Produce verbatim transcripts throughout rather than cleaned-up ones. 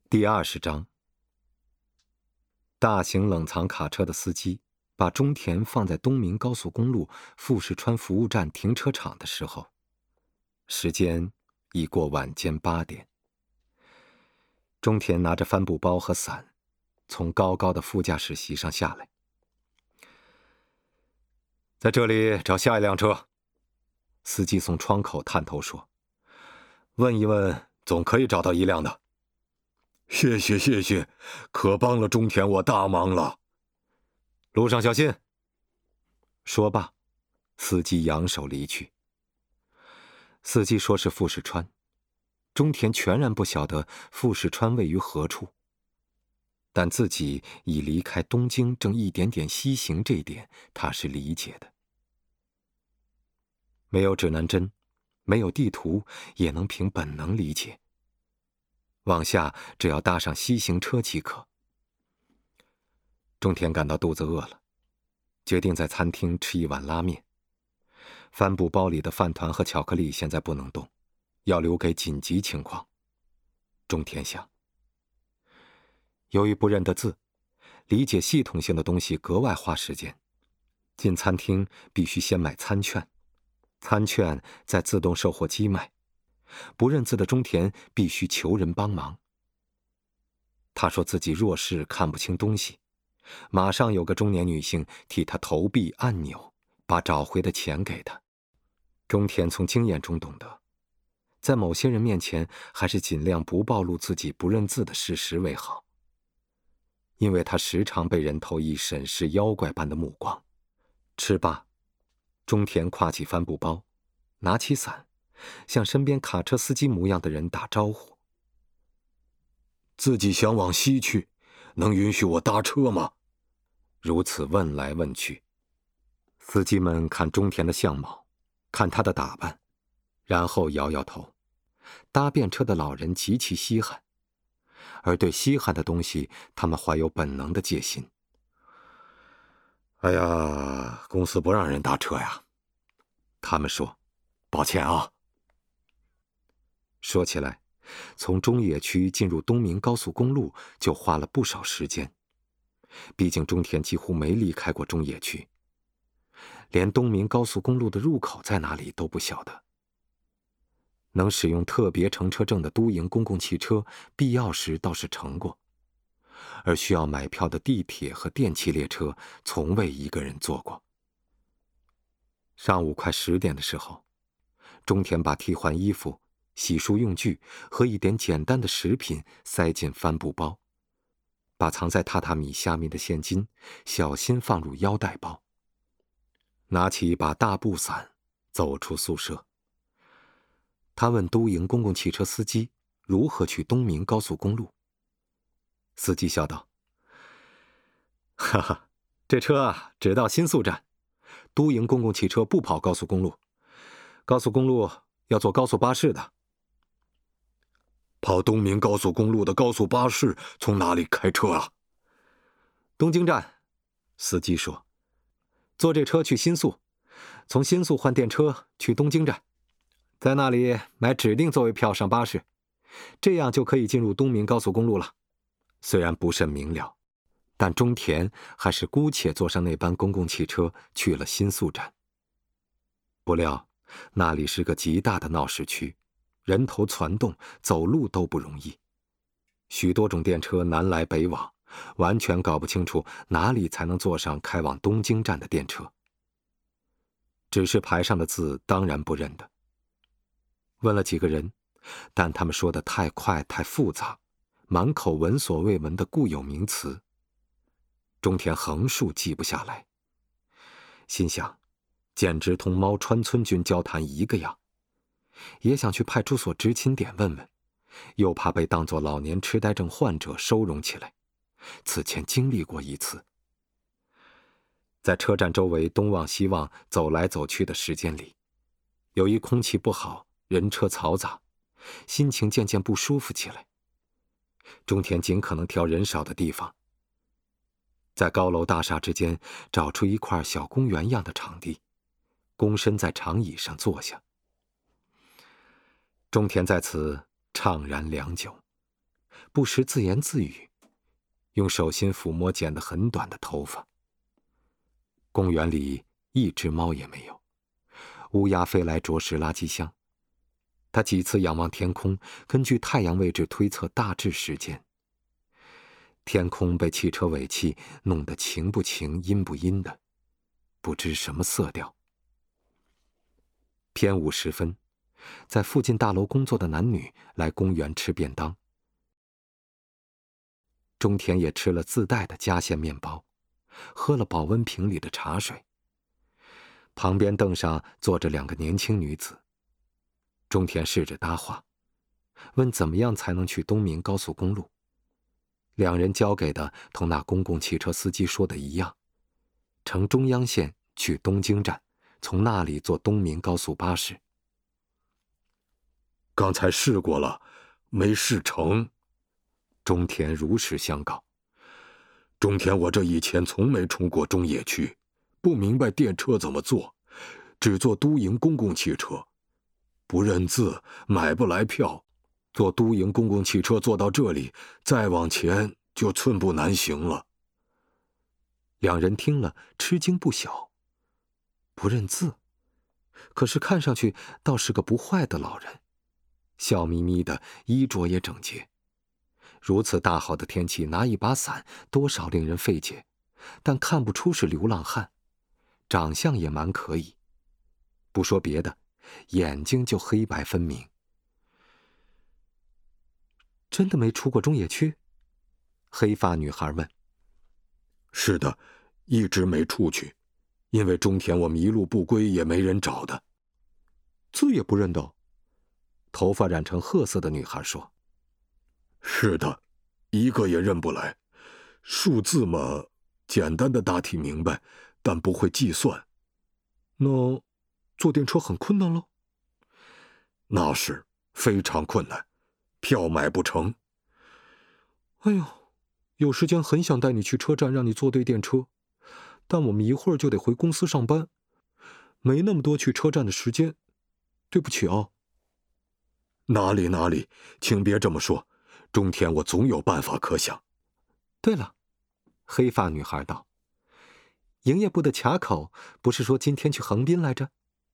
第二十章，大型冷藏卡车的司机把中田放在东名高速公路富士川服务站停车场的时候，时间已过晚间八点。中田拿着帆布包和伞，从高高的副驾驶席上下来。在这里找下一辆车，司机从窗口探头说：“问一问，总可以找到一辆的。” 谢谢谢谢，可帮了中田我大忙了。 路上小心。说罢，司机扬手离去。司机说是富士川，中田全然不晓得富士川位于何处，但自己已离开东京，正一点点西行，这一点他是理解的。没有指南针，没有地图，也能凭本能理解。往下只要搭上西行车即可。中田感到肚子饿了，决定在餐厅吃一碗拉面。帆布包里的饭团和巧克力现在不能动，要留给紧急情况。中田想，由于不认得字，理解系统性的东西格外花时间。进餐厅必须先买餐券，餐券在自动售货机卖。不认字的中田必须求人帮忙。他说自己弱视，看不清东西，马上有个中年女性替他投币按钮，把找回的钱给他。中田从经验中懂得，在某些人面前还是尽量不暴露自己不认字的事实为好，因为他时常被人投以审视妖怪般的目光。吃罢，中田挎起帆布包，拿起伞，向身边卡车司机模样的人打招呼。 自己想往西去，能允许我搭车吗？ 如此问来问去，司机们看中田的相貌，看他的打扮，然后摇摇头。搭便车的老人极其稀罕，而对稀罕的东西，他们怀有本能的戒心。 哎呀，公司不让人搭车呀， 他们说。 抱歉啊。 说起来，从中野区进入东名高速公路就花了不少时间，毕竟中田几乎没离开过中野区，连东名高速公路的入口在哪里都不晓得。能使用特别乘车证的都营公共汽车，必要时倒是乘过，而需要买票的地铁和电气列车，从未一个人坐过。上午快十点的时候，中田把替换衣服、洗漱用具和一点简单的食品塞进帆布包，把藏在榻榻米下面的现金小心放入腰带包，拿起一把大布伞走出宿舍。他问都营公共汽车司机如何去东名高速公路。司机笑道：“哈哈，这车啊只到新宿站，都营公共汽车不跑高速公路，高速公路要坐高速巴士的。” 跑东名高速公路的高速巴士从哪里开车啊？ 东京站，司机说。坐这车去新宿，从新宿换电车去东京站，在那里买指定座位票上巴士，这样就可以进入东名高速公路了。虽然不甚明了，但中田还是姑且坐上那班公共汽车去了新宿站。不料那里是个极大的闹市区，人头攒动，走路都不容易。许多种电车南来北往，完全搞不清楚哪里才能坐上开往东京站的电车。指示牌上的字当然不认得。问了几个人，但他们说的太快太复杂，满口闻所未闻的固有名词，中田横竖记不下来。心想，简直同猫川村君交谈一个样。也想去派出所执勤点问问，又怕被当作老年痴呆症患者收容起来，此前经历过一次。在车站周围东望西望走来走去的时间里，由于空气不好，人车嘈杂，心情渐渐不舒服起来。中田尽可能挑人少的地方，在高楼大厦之间找出一块小公园样的场地，躬身在长椅上坐下。中田在此怅然良久， 不时自言自语，用手心抚摸剪得很短的头发。公园里一只猫也没有，乌鸦飞来啄食垃圾箱。他几次仰望天空，根据太阳位置推测大致时间。天空被汽车尾气弄得晴不晴阴不阴的，不知什么色调。偏午时分，在附近大楼工作的男女来公园吃便当。中田也吃了自带的夹馅面包，喝了保温瓶里的茶水。旁边凳上坐着两个年轻女子。中田试着搭话，问怎么样才能去东明高速公路。两人交给的同那公共汽车司机说的一样，乘中央线去东京站，从那里坐东明高速巴士。 刚才试过了，没试成。 中田如实相告。 中田，我这以前从没冲过中野区，不明白电车怎么坐，只坐都营公共汽车，不认字，买不来票。坐都营公共汽车坐到这里，再往前就寸步难行了。 两人听了吃惊不小。不认字，可是看上去倒是个不坏的老人，笑眯眯的，衣着也整洁。如此大好的天气，拿一把伞多少令人费解，但看不出是流浪汉，长相也蛮可以。不说别的，眼睛就黑白分明。真的没出过中野区？黑发女孩问。 是的，一直没出去，因为中田我迷路不归，也没人找的。 字也不认得？头发染成褐色的女孩说。 是的，一个也认不来。数字嘛，简单的大体明白，但不会计算。 那坐电车很困难了？ 那是非常困难，票买不成。 哎呦，有时间很想带你去车站，让你坐对电车，但我们一会儿就得回公司上班，没那么多去车站的时间，对不起啊。 哪里哪里，请别这么说，中田我总有办法可想。 对了，黑发女孩道，营业部的卡口不是说今天去横滨来着？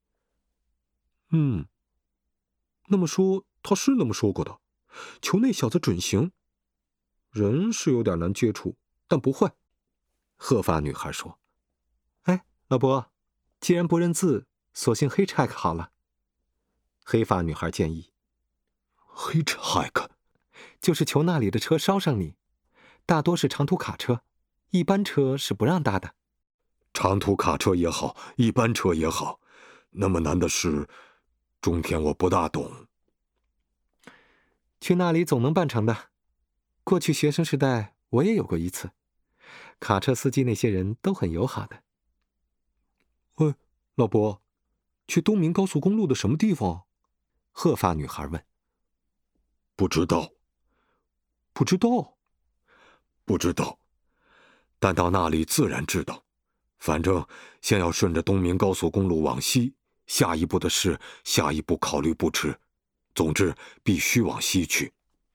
嗯，那么说他是那么说过的，求那小子准行。人是有点难接触，但不坏。褐发女孩说。哎，老伯，既然不认字，索性黑 check 好了。黑发女孩建议。 黑 check 就是求那里的车捎上你，大多是长途卡车，一般车是不让搭的。 长途卡车也好，一般车也好，那么难的事，中田我不大懂。 去那里总能办成的。过去学生时代我也有过一次，卡车司机那些人都很友好的。喂，老伯，去东明高速公路的什么地方？褐发女孩问。 不知道。 不知道？ 不知道，但到那里自然知道。反正先要顺着东明高速公路往西，下一步的事下一步考虑不迟。总之必须往西去。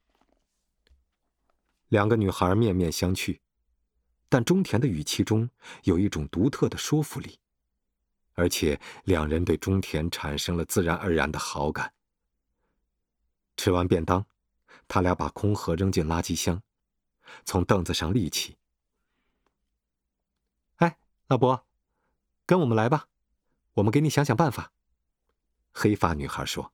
两个女孩面面相觑，但中田的语气中有一种独特的说服力，而且两人对中田产生了自然而然的好感。吃完便当，他俩把空盒扔进垃圾箱，从凳子上立起。哎，老伯，跟我们来吧，我们给你想想办法。黑发女孩说。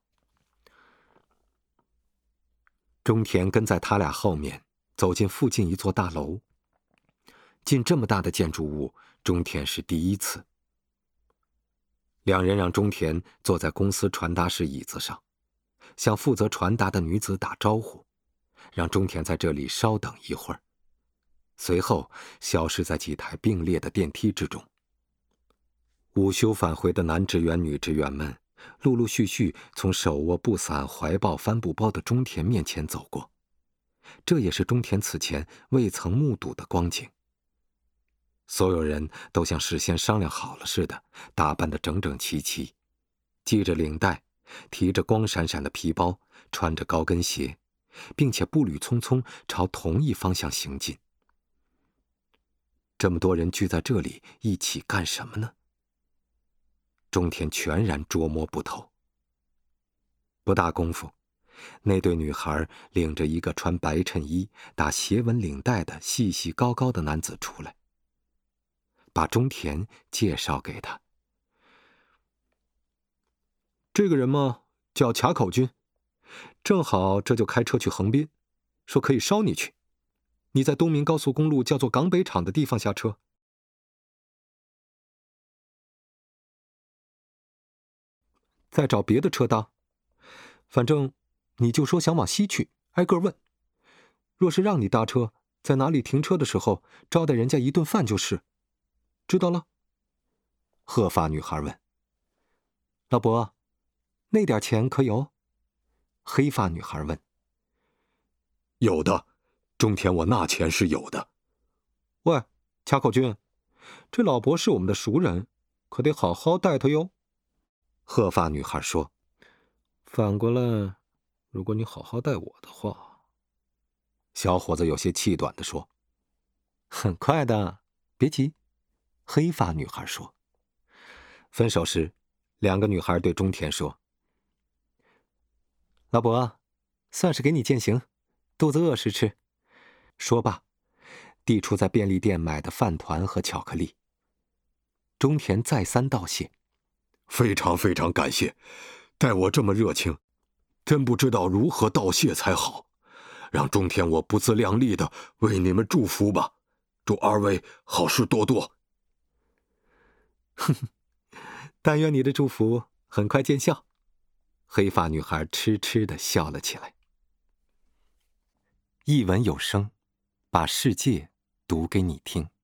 中田跟在他俩后面走进附近一座大楼。进这么大的建筑物，中田是第一次。两人让中田坐在公司传达室椅子上，向负责传达的女子打招呼，让中田在这里稍等一会儿，随后消失在几台并列的电梯之中。午休返回的男职员、女职员们陆陆续续从手握布伞、怀抱帆布包的中田面前走过，这也是中田此前未曾目睹的光景。所有人都像事先商量好了似的，打扮得整整齐齐，系着领带，提着光闪闪的皮包，穿着高跟鞋， 并且步履匆匆朝同一方向行进。这么多人聚在这里一起干什么呢？中田全然捉摸不透。不大功夫，那对女孩领着一个穿白衬衣、打斜纹领带的细细高高的男子出来，把中田介绍给他。这个人嘛，叫卡口君，正好这就开车去横滨，说可以捎你去。你在东明高速公路叫做港北场的地方下车。再找别的车搭，反正你就说想往西去，挨个问。若是让你搭车，在哪里停车的时候招待人家一顿饭就是，知道了？鹤发女孩问。老伯，那点钱可有？黑发女孩问。 有的，中田我那钱是有的。 喂，卡口君，这老伯是我们的熟人，可得好好待他哟。鹤发女孩说。反过来，如果你好好待我的话，小伙子有些气短地说。很快的，别急。黑发女孩说。分手时，两个女孩对中田说：老伯，算是给你践行，肚子饿时吃。说罢，递出在便利店买的饭团和巧克力。中田再三道谢。 非常非常感谢，待我这么热情，真不知道如何道谢才好。让中田我不自量力的为你们祝福吧，祝二位好事多多。 哼哼，但愿你的祝福很快见效。黑发女孩痴痴地笑了起来。一文有声，把世界读给你听。